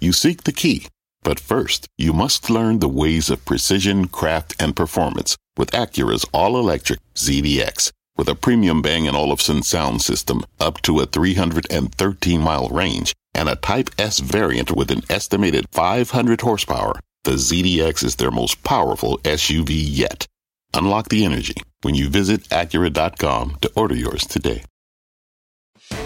You seek the key, but first, you must learn the ways of precision, craft, and performance with Acura's all-electric ZDX. With a premium Bang & Olufsen sound system up to a 313-mile range and a Type S variant with an estimated 500 horsepower, the ZDX is their most powerful SUV yet. Unlock the energy when you visit Acura.com to order yours today. Did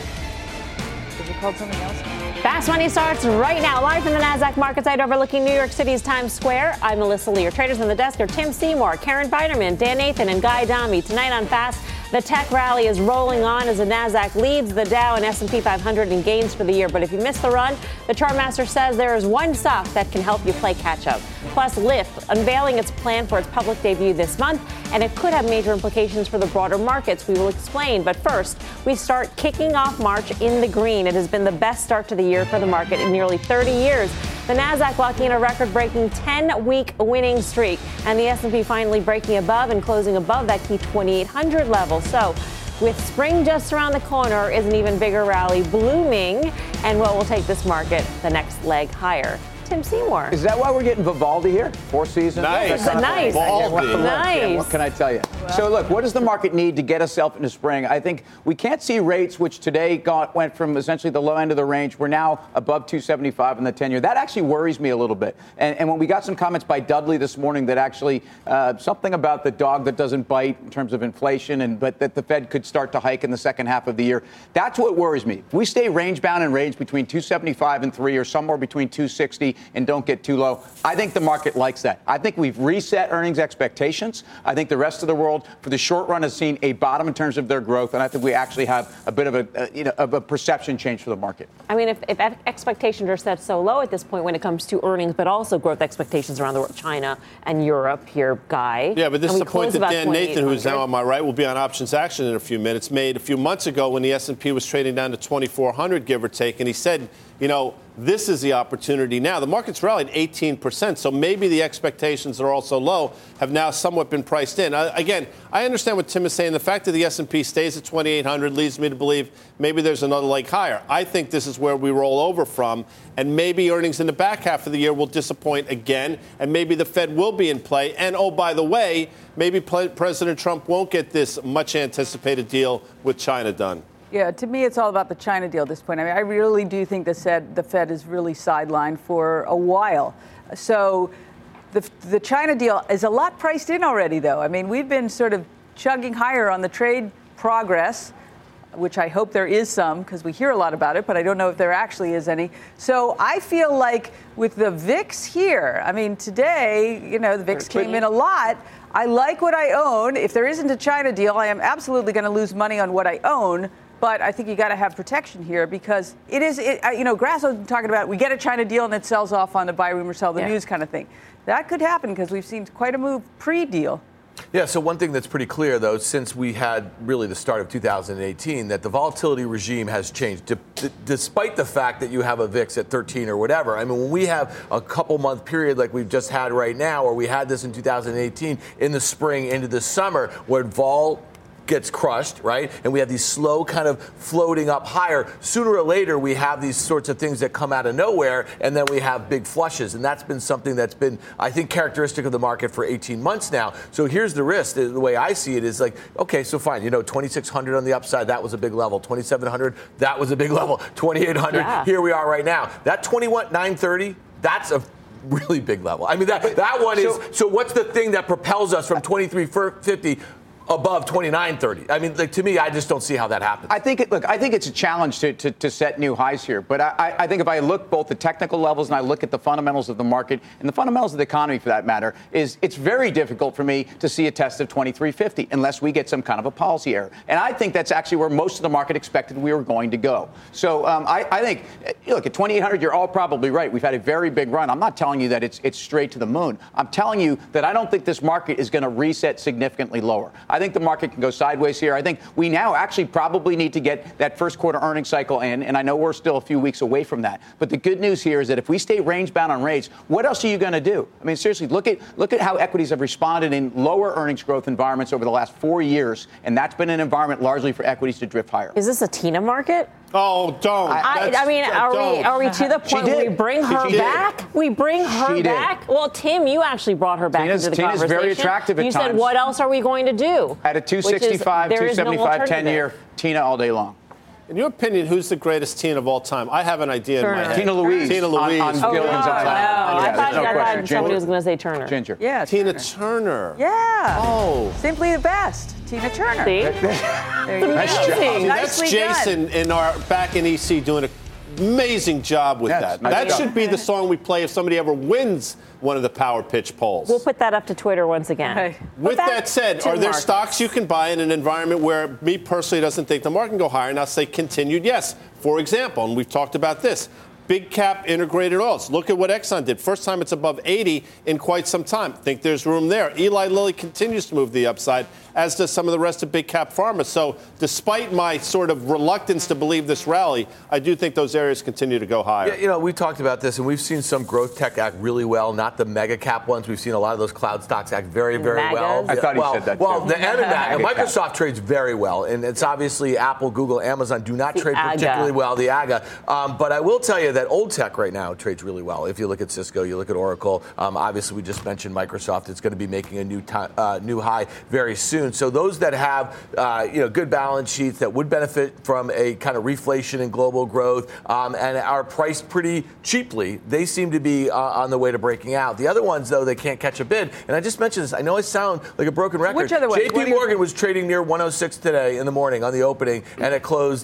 you call something else? Fast Money starts right now, live from the NASDAQ market site overlooking New York City's Times Square. I'm Melissa Lee. Your traders on the desk are Tim Seymour, Karen Biderman, Dan Nathan, and Guy Adami. Tonight on Fast, the tech rally is rolling on as the NASDAQ leads the Dow and S&P 500 in gains for the year. But if you missed the run, the Chartmaster says there is one stock that can help you play catch-up. Plus, Lyft unveiling its plan for its public debut this month, and it could have major implications for the broader markets. We will explain. But first, we start kicking off March in the green. It has been the best start to the year for the market in nearly 30 years. The NASDAQ locking in a record-breaking 10-week winning streak, and the S&P finally breaking above and closing above that key 2,800 level. So, with spring just around the corner, is an even bigger rally blooming, and what will take this market the next leg higher? Tim Seymour. Is that why we're getting Vivaldi here? 4 seasons? Nice. Nice. Yeah, what can I tell you? Well, so, look, what does the market need to get itself into spring? I think we can't see rates, which today went from essentially the low end of the range. We're now above 275 in the 10-year. That actually worries me a little bit. And when we got some comments by Dudley this morning that actually something about the dog that doesn't bite in terms of inflation, but that the Fed could start to hike in the second half of the year, that's what worries me. If we stay range-bound and range between 275 and 3 or somewhere between 260 and don't get too low, I think the market likes that. I think we've reset earnings expectations. I think the rest of the world, for the short run, has seen a bottom in terms of their growth, and I think we actually have a bit of a perception change for the market. I mean, if expectations are set so low at this point when it comes to earnings, but also growth expectations around the world, China and Europe, here, Guy. Yeah, but this is the point that Dan Nathan, who's now on my right, will be on options action in a few minutes, made a few months ago when the S&P was trading down to 2,400, give or take, and he said, this is the opportunity now. The market's rallied 18%, so maybe the expectations that are also low have now somewhat been priced in. Again, I understand what Tim is saying. The fact that the S&P stays at 2,800 leads me to believe maybe there's another leg higher. I think this is where we roll over from, and maybe earnings in the back half of the year will disappoint again, and maybe the Fed will be in play. And, oh, by the way, maybe President Trump won't get this much-anticipated deal with China done. Yeah, to me, it's all about the China deal at this point. I mean, I really do think the Fed is really sidelined for a while. So the China deal is a lot priced in already, though. I mean, we've been sort of chugging higher on the trade progress, which I hope there is some, because we hear a lot about it, but I don't know if there actually is any. So I feel like with the VIX here, I mean, today, the VIX came in a lot. I like what I own. If there isn't a China deal, I am absolutely going to lose money on what I own. But I think you got to have protection here because Grasso's been talking about we get a China deal and it sells off on the buy rumor, sell the news kind of thing. That could happen because we've seen quite a move pre-deal. Yeah, so one thing that's pretty clear, though, since we had really the start of 2018, that the volatility regime has changed, despite the fact that you have a VIX at 13 or whatever. I mean, when we have a couple-month period like we've just had right now, or we had this in 2018 in the spring into the summer, where vol gets crushed, right? And we have these slow kind of floating up higher. Sooner or later, we have these sorts of things that come out of nowhere, and then we have big flushes. And that's been something that's been, I think, characteristic of the market for 18 months now. So here's the risk. The way I see it is like, okay, so fine, 2,600 on the upside, that was a big level. 2,700, that was a big level. 2,800, here we are right now. That 21,930, that's a really big level. I mean, that one is, so what's the thing that propels us from 2350 above 29.30. I mean, to me, I just don't see how that happens. I think it's a challenge to set new highs here. But I think if I look both the technical levels and I look at the fundamentals of the market and the fundamentals of the economy, for that matter, it's very difficult for me to see a test of 23.50 unless we get some kind of a policy error. And I think that's actually where most of the market expected we were going to go. So I think, look, at 2,800, you're all probably right. We've had a very big run. I'm not telling you that it's straight to the moon. I'm telling you that I don't think this market is going to reset significantly lower. I think the market can go sideways here. I think we now actually probably need to get that first quarter earnings cycle in, and I know we're still a few weeks away from that. But the good news here is that if we stay range bound on rates, what else are you going to do? I mean, seriously, look at how equities have responded in lower earnings growth environments over the last 4 years, and that's been an environment largely for equities to drift higher. Is this a TINA market? Oh, don't. I mean, are we to the point where we bring her back? We bring her back? Well, Tim, you actually brought her back into the conversation. Tina's very attractive at times. You said, what else are we going to do? At a 265, 275, 10-year, Tina all day long. In your opinion, who's the greatest Tina of all time? I have an idea in my head. Tina Louise. Tina Louise. On Gilligan's Island. I thought somebody was going to say Turner. Ginger. Yeah. Tina Turner. Yeah. Oh. Simply the best. Tina Turner. See? There you go. That's Jason back in EC doing an amazing job with that. That should be the song we play if somebody ever wins one of the Power Pitch polls. We'll put that up to Twitter once again. Okay. With that said, are there stocks you can buy in an environment where me personally doesn't think the market can go higher? And I'll say continued yes. For example, and we've talked about this, big cap integrated oils. Look at what Exxon did. First time it's above 80 in quite some time. Think there's room there. Eli Lilly continues to move the upside, as does some of the rest of big cap pharma. So despite my sort of reluctance to believe this rally, I do think those areas continue to go higher. Yeah, we talked about this, and we've seen some growth tech act really well, not the mega cap ones. We've seen a lot of those cloud stocks act very, very well. I thought he said that, too. Well, the M and MAGA, Microsoft trades very well, and it's obviously Apple, Google, Amazon do not trade particularly well, the AGA. But I will tell you that old tech right now trades really well. If you look at Cisco, you look at Oracle, obviously we just mentioned Microsoft. It's going to be making a new high very soon. So those that have good balance sheets that would benefit from a kind of reflation in global growth and are priced pretty cheaply, they seem to be on the way to breaking out. The other ones, though, they can't catch a bid. And I just mentioned this. I know I sound like a broken record. Which other ones? JP Morgan was trading near 106 today in the morning on the opening, and it closed,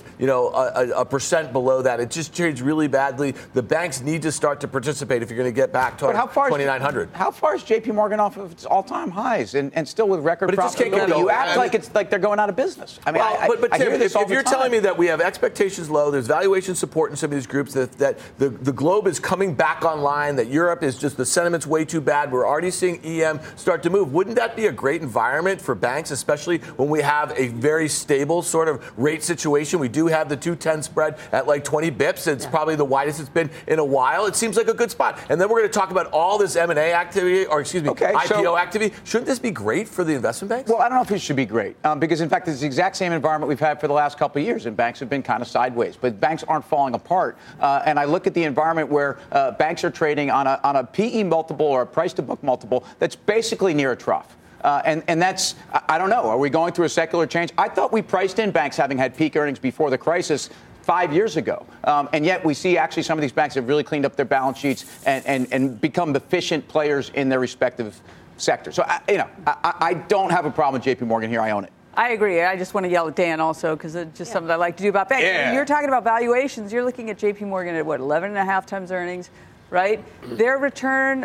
a percent below that. It just trades really badly. The banks need to start to participate if you're going to get back to 2,900. How far is JP Morgan off of its all-time highs and still with record profitability? You act like it's like they're going out of business. I mean, but I Tim, hear this all if you're the time. telling me that we have expectations low, there's valuation support in some of these groups, that the globe is coming back online, that Europe is just the sentiment's way too bad, we're already seeing EM start to move. Wouldn't that be a great environment for banks, especially when we have a very stable sort of rate situation? We do have the 210 spread at like 20 bips. It's probably the widest it's been in a while. It seems like a good spot. And then we're going to talk about all this M&A activity, IPO activity. Shouldn't this be great for the investment banks? Well, I don't know if it should be great because, in fact, it's the exact same environment we've had for the last couple of years, and banks have been kind of sideways. But banks aren't falling apart. And I look at the environment where banks are trading on a PE multiple or a price-to-book multiple that's basically near a trough. And that's, I don't know, are we going through a secular change? I thought we priced in banks having had peak earnings before the crisis 5 years ago. And yet we see actually some of these banks have really cleaned up their balance sheets and become efficient players in their respective sectors. So, I don't have a problem with JP Morgan here. I own it. I agree. I just want to yell at Dan also because it's just something I like to do about banks. Yeah. When you're talking about valuations, you're looking at JP Morgan at 11.5 times earnings, right? Their return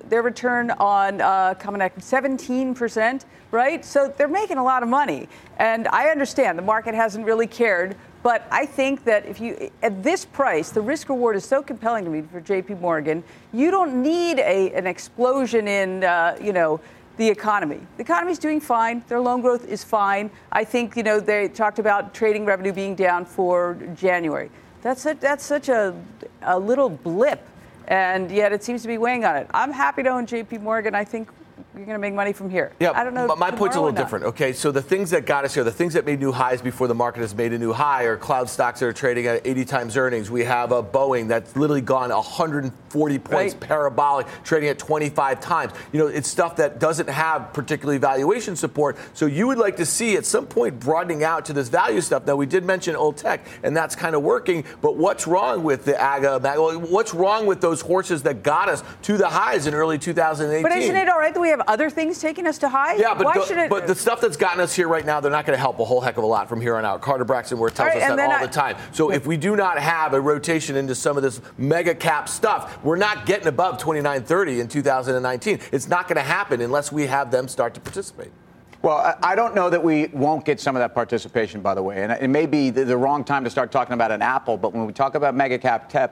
on common equity, 17%, right? So they're making a lot of money. And I understand the market hasn't really cared. But I think that if you, at this price, the risk reward is so compelling to me for JP Morgan, you don't need an explosion in, the economy. The economy's doing fine. Their loan growth is fine. I think, they talked about trading revenue being down for January. That's such a little blip, and yet it seems to be weighing on it. I'm happy to own JP Morgan. I think you're going to make money from here. Yeah, I don't know. But my point's a little different. Okay, so the things that got us here, the things that made new highs before the market has made a new high, are cloud stocks that are trading at 80 times earnings. We have a Boeing that's literally gone 140 points parabolic, trading at 25 times. It's stuff that doesn't have particularly valuation support. So you would like to see at some point broadening out to this value stuff. Now, we did mention old tech, and that's kind of working. But what's wrong with the AGA? What's wrong with those horses that got us to the highs in early 2018? But isn't it all right that we have other things taking us to highs? Yeah, but the stuff that's gotten us here right now, they're not going to help a whole heck of a lot from here on out. Carter Braxton tells us that all the time. So if we do not have a rotation into some of this mega cap stuff, we're not getting above 29.30 in 2019. It's not going to happen unless we have them start to participate. Well, I don't know that we won't get some of that participation, by the way. And it may be the wrong time to start talking about an Apple, but when we talk about mega cap tech,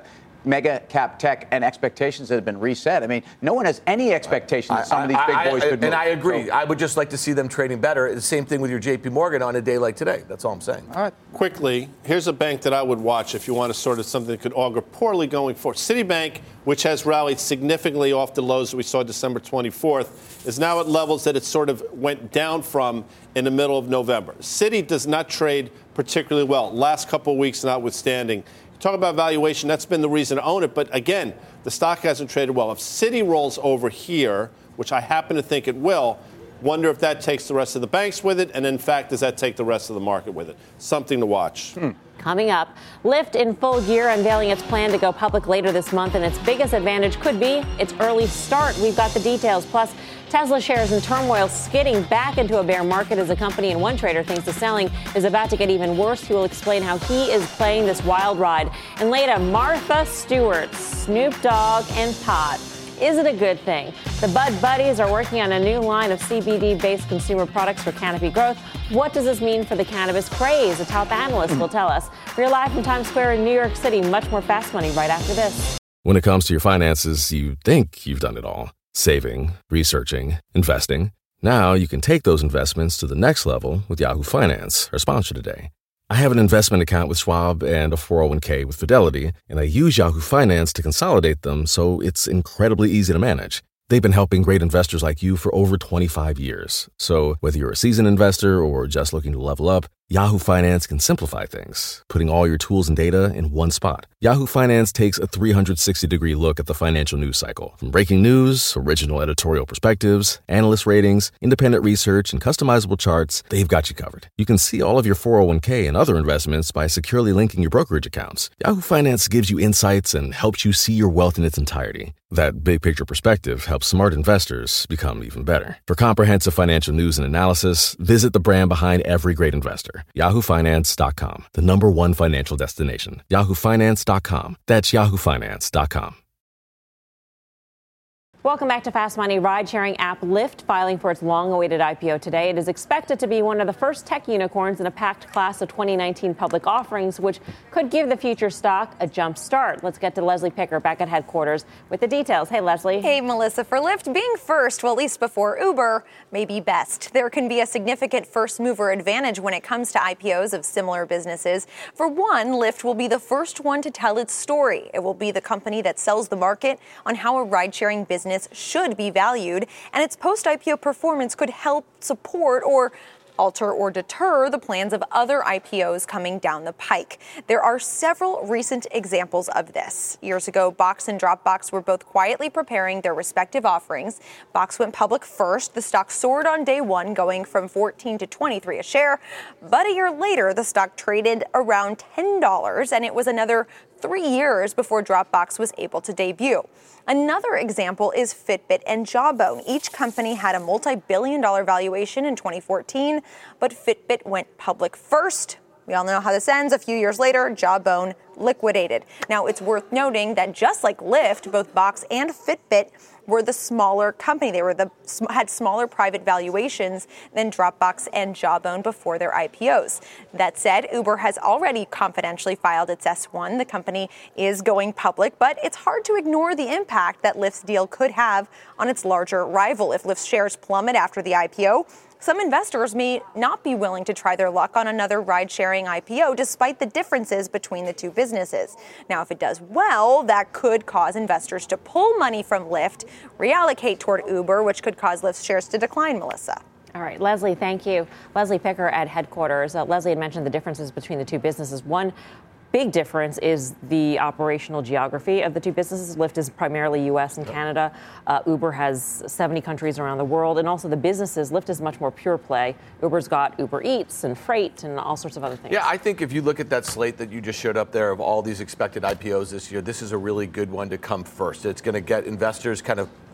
mega cap tech and expectations that have been reset. I mean, no one has any expectation that some of these big boys could move. And I agree. So, I would just like to see them trading better. The same thing with your JP Morgan on a day like today. That's all I'm saying. All right. Quickly, here's a bank that I would watch if you want to sort of something that could augur poorly going forward. Citibank, which has rallied significantly off the lows that we saw December 24th, is now at levels that it sort of went down from in the middle of November. Citi does not trade particularly well, last couple of weeks notwithstanding. Talk about valuation, that's been the reason to own it. But again, the stock hasn't traded well. If Citi rolls over here, which I happen to think it will, wonder if that takes the rest of the banks with it. And in fact, does that take the rest of the market with it? Something to watch. Coming up, Lyft in full gear, unveiling its plan to go public later this month. And its biggest advantage could be its early start. We've got the details. Plus, Tesla shares in turmoil, skidding back into a bear market as the company and one trader thinks the selling is about to get even worse. He will explain how he is playing this wild ride. And later, Martha Stewart, Snoop Dogg, and Pot. Is it a good thing? The Bud Buddies are working on a new line of CBD-based consumer products for Canopy Growth. What does this mean for the cannabis craze? A top analyst will tell us. We're live from Times Square in New York City. Much more Fast Money right after this. When it comes to your finances, you think you've done it all. Saving, researching, investing. Now you can take those investments to the next level with Yahoo Finance, our sponsor today. I have an investment account with Schwab and a 401k with Fidelity, and I use Yahoo Finance to consolidate them so it's incredibly easy to manage. They've been helping great investors like you for over 25 years. So whether you're a seasoned investor or just looking to level up, Yahoo Finance can simplify things, putting all your tools and data in one spot. Yahoo Finance takes a 360-degree look at the financial news cycle. From breaking news, original editorial perspectives, analyst ratings, independent research, and customizable charts, they've got you covered. You can see all of your 401k and other investments by securely linking your brokerage accounts. Yahoo Finance gives you insights and helps you see your wealth in its entirety. That big-picture perspective helps smart investors become even better. For comprehensive financial news and analysis, visit the brand behind every great investor. YahooFinance.com, the #1 financial destination. YahooFinance.com. That's YahooFinance.com. Welcome back to Fast Money. Ride-sharing app Lyft filing for its long-awaited IPO today. It is expected to be one of the first tech unicorns in a packed class of 2019 public offerings, which could give the future stock a jump start. Let's get to Leslie Picker back at headquarters with the details. Hey, Leslie. Hey, Melissa. For Lyft, being first, well, at least before Uber, may be best. There can be a significant first-mover advantage when it comes to IPOs of similar businesses. For one, Lyft will be the first one to tell its story. It will be the company that sells the market on how a ride-sharing business should be valued, and its post-IPO performance could help support or alter or deter the plans of other IPOs coming down the pike. There are several recent examples of this. Years ago, Box and Dropbox were both quietly preparing their respective offerings. Box went public first. The stock soared on day one, going from $14 to $23 a share. But a year later, the stock traded around $10, and it was another 3 years before Dropbox was able to debut. Another example is Fitbit and Jawbone. Each company had a multi-billion-dollar valuation in 2014, but Fitbit went public first. We all know how this ends. A few years later, Jawbone liquidated. Now, it's worth noting that just like Lyft, both Box and Fitbit were the smaller company. They had smaller private valuations than Dropbox and Jawbone before their IPOs. That said, Uber has already confidentially filed its S-1. The company is going public, but it's hard to ignore the impact that Lyft's deal could have on its larger rival. If Lyft's shares plummet after the IPO, some investors may not be willing to try their luck on another ride-sharing IPO, despite the differences between the two businesses. Now, if it does well, that could cause investors to pull money from Lyft, reallocate toward Uber, which could cause Lyft's shares to decline, Melissa. All right, Leslie, thank you. Leslie Picker at headquarters. Leslie had mentioned the differences between the two businesses. One big difference is the operational geography of the two businesses. Lyft is primarily U.S. and Canada. Uber has 70 countries around the world. And also the businesses, Lyft is much more pure play. Uber's got Uber Eats and Freight and all sorts of other things. Yeah, I think if you look at that slate that you just showed up there of all these expected IPOs this year, this is a really good one to come first. It's going to get investors kind of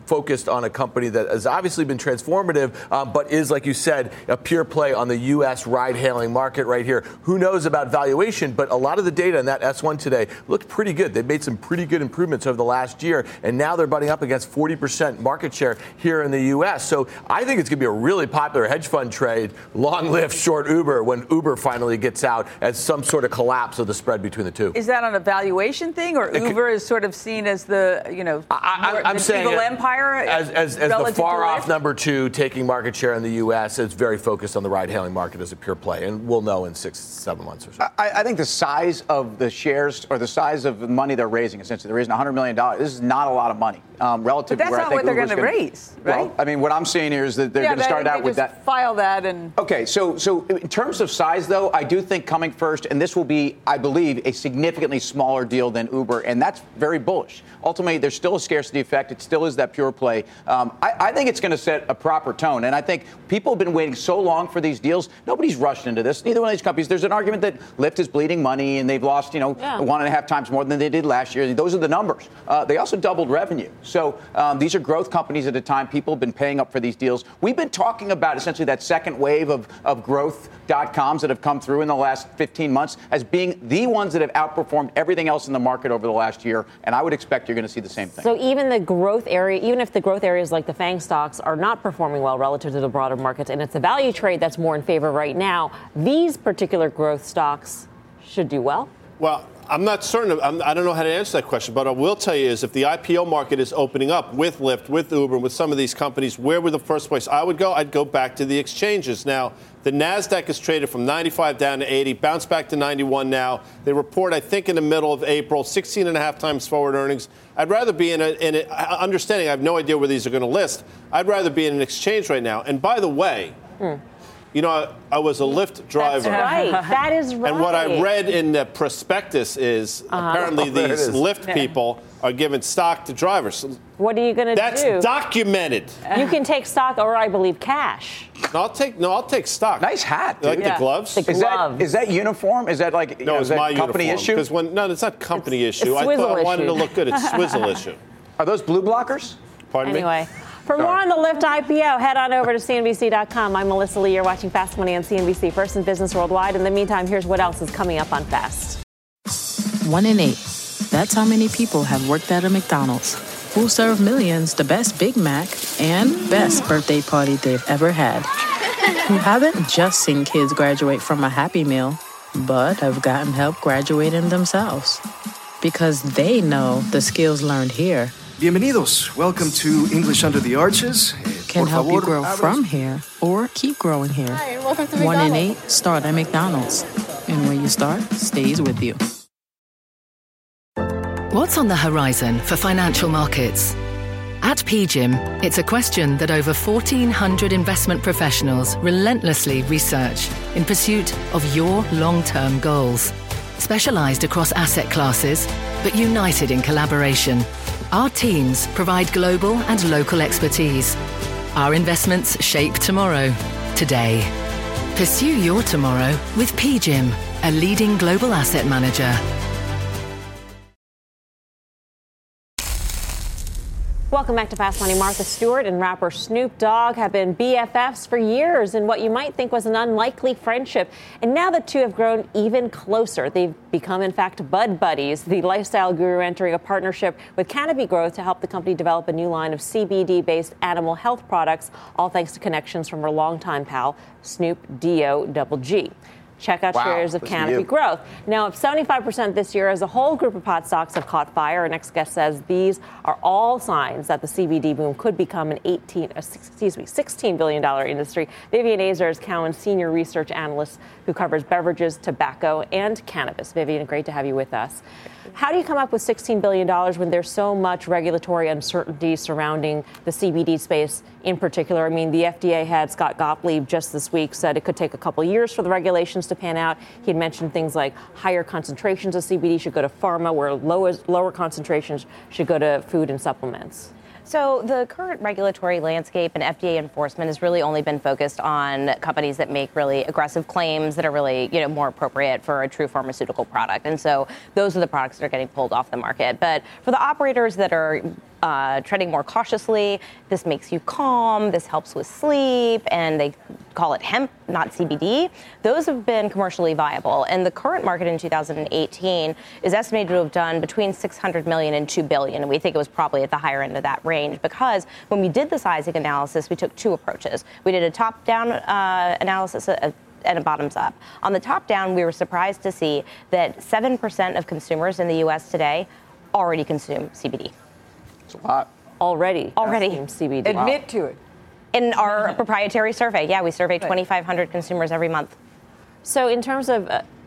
focused on a company that has obviously been transformative, but is, like you said, a pure play on the U.S. ride-hailing market right here. Who knows about valuation, but a lot of the data in that S1 today looked pretty good. They've made some pretty good improvements over the last year, and now they're butting up against 40% market share here in the U.S. So I think it's going to be a really popular hedge fund trade, long live short Uber, when Uber finally gets out as some sort of collapse of the spread between the two. Is that on a valuation thing, or Uber is sort of seen as the, I'm saying evil empire? As the far-off number two taking market share in the U.S., it's very focused on the ride-hailing market as a pure play, and we'll know in 6-7 months or so. I think the size of the shares or the size of the money they're raising, essentially, they're raising $100 million. This is not a lot of money relative but to where I think that's not what they're going to raise, right? Well, I mean, what I'm saying here is that they're going to start out with that. File that and. Okay, so in terms of size, though, I do think coming first, and this will be, I believe, a significantly smaller deal than Uber, and that's very bullish. Ultimately, there's still a scarcity effect. It still is that pure play. I think it's going to set a proper tone, and I think people have been waiting so long for these deals. Nobody's rushed into this. Neither one of these companies. There's an argument that Lyft is bleeding money, and they've lost, 1.5 times more than they did last year. Those are the numbers. They also doubled revenue. So these are growth companies at a time people have been paying up for these deals. We've been talking about essentially that second wave of growth.coms that have come through in the last 15 months as being the ones that have outperformed everything else in the market over the last year, and I would expect you're going to see the same thing. So even if the growth areas like the FANG stocks are not performing well relative to the broader markets, and it's a value trade that's more in favor right now, these particular growth stocks should do well? Well, I'm not certain. I don't know how to answer that question, but what I will tell you is if the IPO market is opening up with Lyft, with Uber, with some of these companies, where would the first place I would go? I'd go back to the exchanges. Now, the NASDAQ is traded from 95 down to 80, bounced back to 91 now. They report, I think, in the middle of April, 16.5 times forward earnings. I'd rather be in understanding, I have no idea where these are going to list. I'd rather be in an exchange right now. And by the way, I was a Lyft driver. That's right. That is right. And what I read in the prospectus is apparently these Lyft people are giving stock to drivers. What are you going to do? That's documented. You can take stock or, I believe, cash. I'll take stock. Nice hat, dude. Like the gloves? The gloves. Is that uniform? Is that like no, it's my company uniform, issue? No, it's not company issue. I wanted to look good. It's swizzle issue. Are those blue blockers? Pardon me? Anyway. For more on the Lyft IPO, head on over to CNBC.com. I'm Melissa Lee. You're watching Fast Money on CNBC, first in business worldwide. In the meantime, here's what else is coming up on Fast. 1 in 8. That's how many people have worked at a McDonald's, who serve millions the best Big Mac and best birthday party they've ever had. Who haven't just seen kids graduate from a Happy Meal, but have gotten help graduating themselves. Because they know the skills learned here Bienvenidos. Welcome to English Under the Arches. Can help you grow from here or keep growing here. Hi, and welcome to 1 in 8 start at McDonald's. And when you start, stays with you. What's on the horizon for financial markets? At PGIM, it's a question that over 1,400 investment professionals relentlessly research in pursuit of your long-term goals. Specialized across asset classes, but united in collaboration, our teams provide global and local expertise. Our investments shape tomorrow, today. Pursue your tomorrow with PGIM, a leading global asset manager. Welcome back to Fast Money. Martha Stewart and rapper Snoop Dogg have been BFFs for years in what you might think was an unlikely friendship. And now the two have grown even closer. They've become, in fact, bud buddies, the lifestyle guru entering a partnership with Canopy Growth to help the company develop a new line of CBD-based animal health products, all thanks to connections from her longtime pal, Snoop D-O-G-G. Check out shares of Canopy Growth. Now, if 75% this year as a whole group of pot stocks have caught fire, our next guest says these are all signs that the CBD boom could become an $16 billion industry. Vivian Azer is Cowen's senior research analyst who covers beverages, tobacco, and cannabis. Vivian, great to have you with us. How do you come up with $16 billion when there's so much regulatory uncertainty surrounding the CBD space in particular? I mean, the FDA had Scott Gottlieb just this week said it could take a couple years for the regulations to pan out. He had mentioned things like higher concentrations of CBD should go to pharma, where lower concentrations should go to food and supplements. So the current regulatory landscape and FDA enforcement has really only been focused on companies that make really aggressive claims that are really, more appropriate for a true pharmaceutical product. And so those are the products that are getting pulled off the market. But for the operators that are treading more cautiously, this makes you calm, this helps with sleep, and they call it hemp, not CBD. Those have been commercially viable. And the current market in 2018 is estimated to have done between $600 million and $2 billion. And we think it was probably at the higher end of that range because when we did the sizing analysis, we took two approaches. We did a top-down analysis and a bottoms-up. On the top-down, we were surprised to see that 7% of consumers in the U.S. today already consume CBD. It's a lot. Already. CBD. Admit to it. In our proprietary survey, we survey 2,500 consumers every month. So in terms of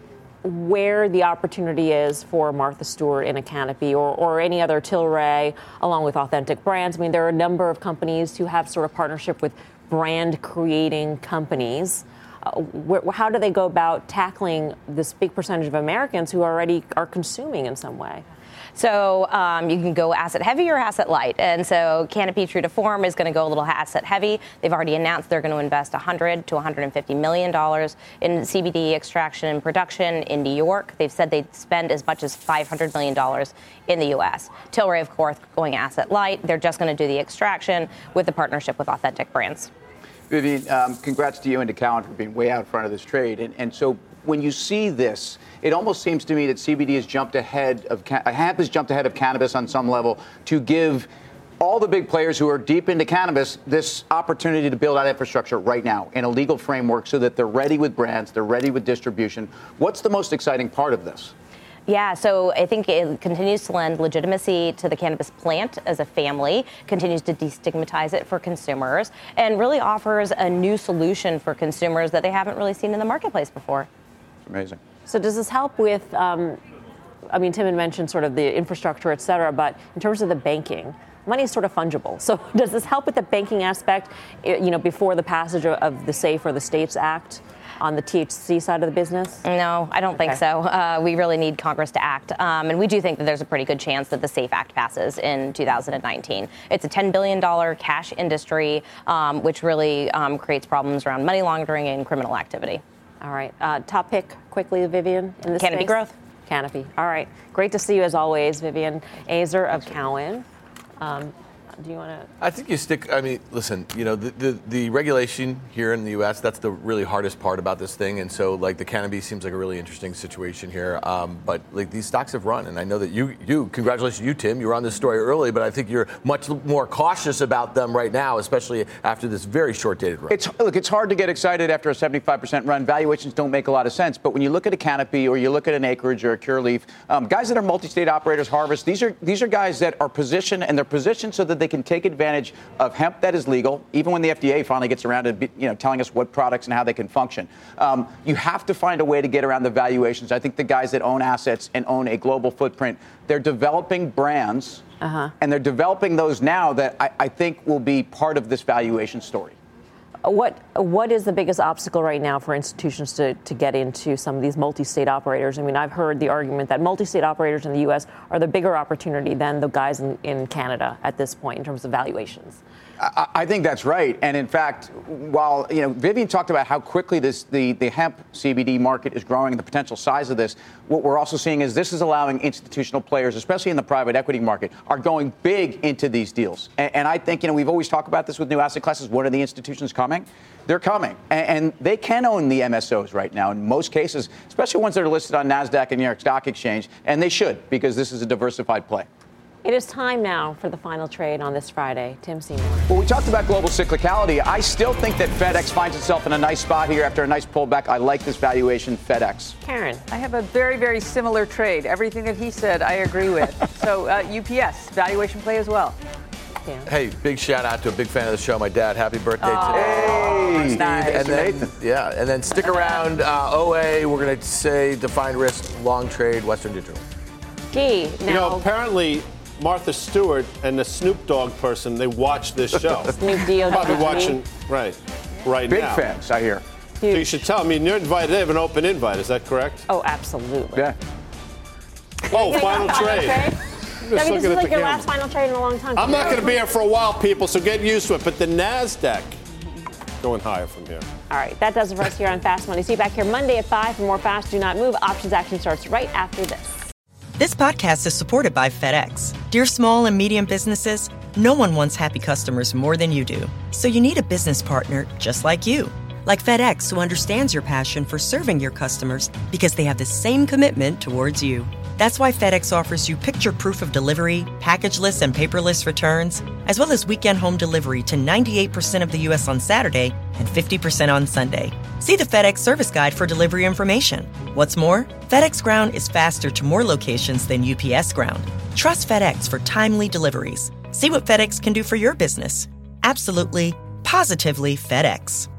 where the opportunity is for Martha Stewart in a Canopy or any other Tilray, along with Authentic Brands, I mean, there are a number of companies who have sort of partnership with brand-creating companies. How do they go about tackling this big percentage of Americans who already are consuming in some way? So you can go asset heavy or asset light. And so Canopy, true to form, is going to go a little asset heavy. They've already announced they're going to invest $100 to $150 million in CBD extraction and production in New York. They've said they'd spend as much as $500 million in the U.S. Tilray, of course, going asset light. They're just going to do the extraction with the partnership with Authentic Brands. Vivian, congrats to you and to Cowen for being way out front of this trade. And so when you see this, it almost seems to me that CBD has jumped ahead of hemp has jumped ahead of cannabis on some level to give all the big players who are deep into cannabis this opportunity to build out infrastructure right now in a legal framework so that they're ready with brands, they're ready with distribution. What's the most exciting part of this? Yeah, so I think it continues to lend legitimacy to the cannabis plant as a family, continues to destigmatize it for consumers, and really offers a new solution for consumers that they haven't really seen in the marketplace before. It's amazing. So does this help with, Tim had mentioned sort of the infrastructure, et cetera, but in terms of the banking, money is sort of fungible. So does this help with the banking aspect, before the passage of the SAFE or the STATES Act? On the THC side of the business? No, I don't think so. We really need Congress to act. And we do think that there's a pretty good chance that the SAFE Act passes in 2019. It's a $10 billion cash industry, which really creates problems around money laundering and criminal activity. All right. Top pick quickly, Vivian, in this Canopy space? Growth. Canopy. All right. Great to see you as always, Vivian Azer of Cowen. Do you want to? I think you stick. I mean, listen. The regulation here in the U.S. That's the really hardest part about this thing. And so, the cannabis seems like a really interesting situation here. But these stocks have run, and I know that you. Congratulations, you, Tim. You were on this story early, but I think you're much more cautious about them right now, especially after this very short-dated run. It's hard to get excited after a 75% run. Valuations don't make a lot of sense. But when you look at a Canopy or you look at an Acreage or a Curaleaf, guys that are multi-state operators, Harvest, these are guys that are positioned, and they're positioned so that they can take advantage of hemp that is legal, even when the FDA finally gets around to telling us what products and how they can function. You have to find a way to get around the valuations. I think the guys that own assets and own a global footprint, they're developing brands, and they're developing those now that I think will be part of this valuation story. What is the biggest obstacle right now for institutions to get into some of these multi-state operators? I mean, I've heard the argument that multi-state operators in the U.S. are the bigger opportunity than the guys in Canada at this point in terms of valuations. I think that's right. And in fact, while Vivian talked about how quickly the hemp CBD market is growing and the potential size of this, what we're also seeing is this is allowing institutional players, especially in the private equity market, are going big into these deals. And I think we've always talked about this with new asset classes. When are the institutions coming? They're coming. And they can own the MSOs right now in most cases, especially ones that are listed on NASDAQ and New York Stock Exchange. And they should, because this is a diversified play. It is time now for the final trade on this Friday. Tim Seymour. Well, we talked about global cyclicality. I still think that FedEx finds itself in a nice spot here after a nice pullback. I like this valuation, FedEx. Karen. I have a very, very similar trade. Everything that he said, I agree with. So UPS, valuation play as well. Yeah. Hey, big shout out to a big fan of the show, my dad. Happy birthday today. Hey, nice. And then, and then stick around. OA, we're going to say defined risk, long trade, Western Digital. Gee, now. Apparently Martha Stewart and the Snoop Dogg person, they watch this show. Snoop Dogg. Probably watching, right Big now. fans, I hear. So you should tell. I mean, you're invited. They have an open invite. Is that correct? Oh, absolutely. Yeah. Oh, final trade. I mean, this is like your last final trade in a long time. I'm not going to be here for a while, people, so get used to it. But the NASDAQ going higher from here. All right, that does it for us here on Fast Money. See you back here Monday at 5 for more Fast Do Not Move. Options action starts right after this. This podcast is supported by FedEx. Dear small and medium businesses, no one wants happy customers more than you do. So you need a business partner just like you. Like FedEx, who understands your passion for serving your customers because they have the same commitment towards you. That's why FedEx offers you picture proof of delivery, packageless and paperless returns, as well as weekend home delivery to 98% of the U.S. on Saturday and 50% on Sunday. See the FedEx service guide for delivery information. What's more, FedEx Ground is faster to more locations than UPS Ground. Trust FedEx for timely deliveries. See what FedEx can do for your business. Absolutely, positively FedEx.